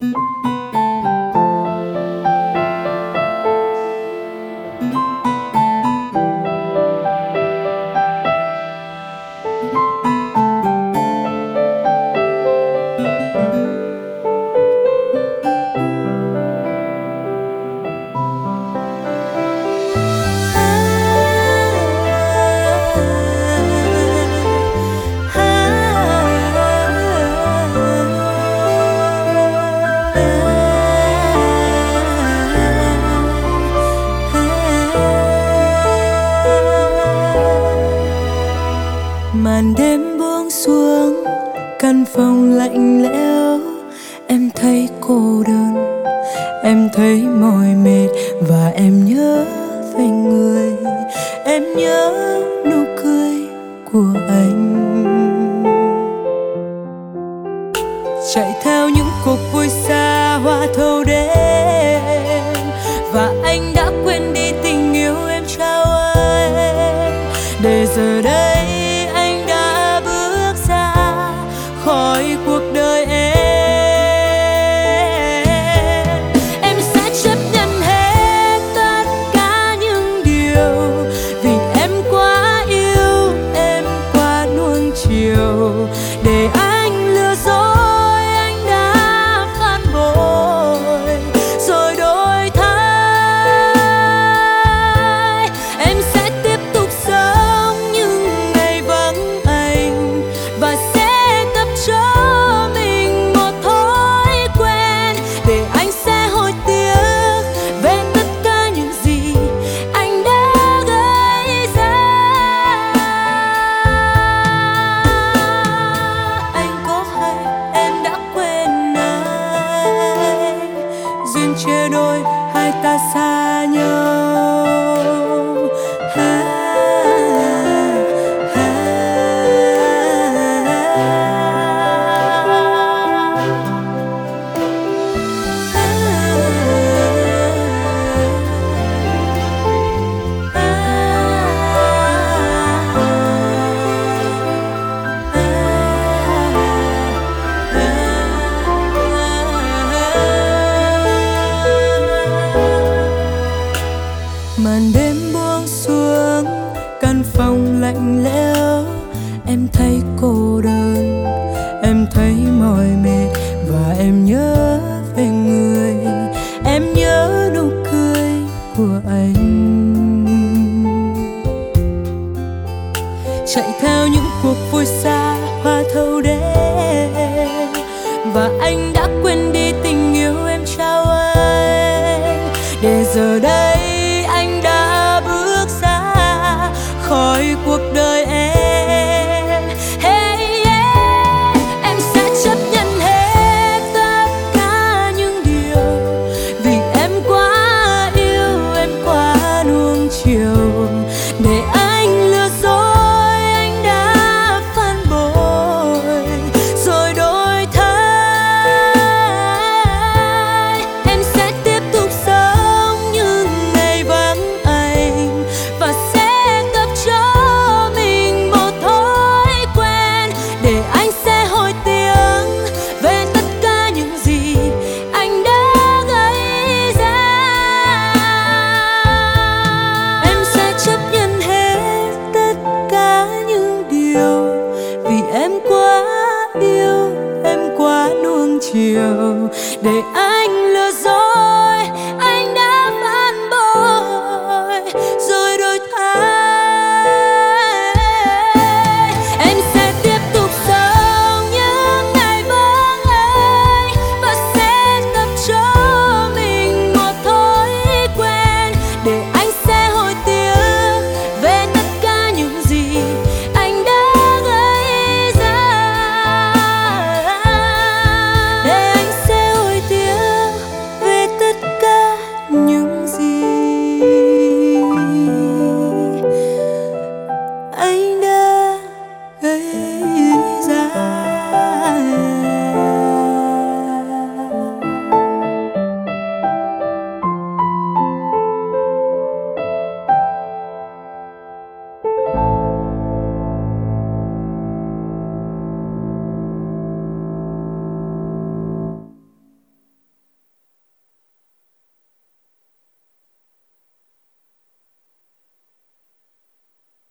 Màn đêm buông xuống, căn phòng lạnh lẽo. Em thấy cô đơn, em thấy mỏi mệt, và em nhớ về người. Em nhớ nụ cười của anh. Chạy theo những cuộc vui xa hoa thâu đêm, và anh đã quên đi tình yêu em trao anh. Để giờ đây anh đã bước ra khỏi cuộc đời em. Em sẽ chấp nhận hết tất cả những điều, vì em quá yêu, em quá nuông chiều. Để anh lừa dối, anh đã phản bội rồi đổi thay. Em sẽ tiếp tục sống những ngày vắng anh, và sẽ tập cho mình một thói quen. Để anh sẽ hối tiếc về tất cả những gì anh đã gây ra. Anh có hay em đã quên anh, duyên chia đôi hai ta xa nhau. Màn đêm buông xuống, căn phòng lạnh lẽo. Em thấy cô đơn, em thấy mỏi mệt, và em nhớ về người. Em nhớ nụ cười của anh. Chạy theo những cuộc vui xa hoa thâu đêm, và anh đã quên đi tình yêu em trao anh. Để giờ đây anh đã bước ra khỏi cuộc đời em. Hey yeah. Em sẽ chấp nhận hết tất cả những điều, vì em quá yêu, em quá nuông chiều. Để anh lừa dối, anh đã phản bội rồi đổi thay. Em sẽ tiếp tục sống những ngày vắng anh, và sẽ tập cho mình một thói quen. Để anh sẽ hối tiếc về tất cả những gì anh đã gây ra. Em sẽ chấp nhận hết tất cả những điều, vì em quá yêu, em quá nuông chiều. Để anh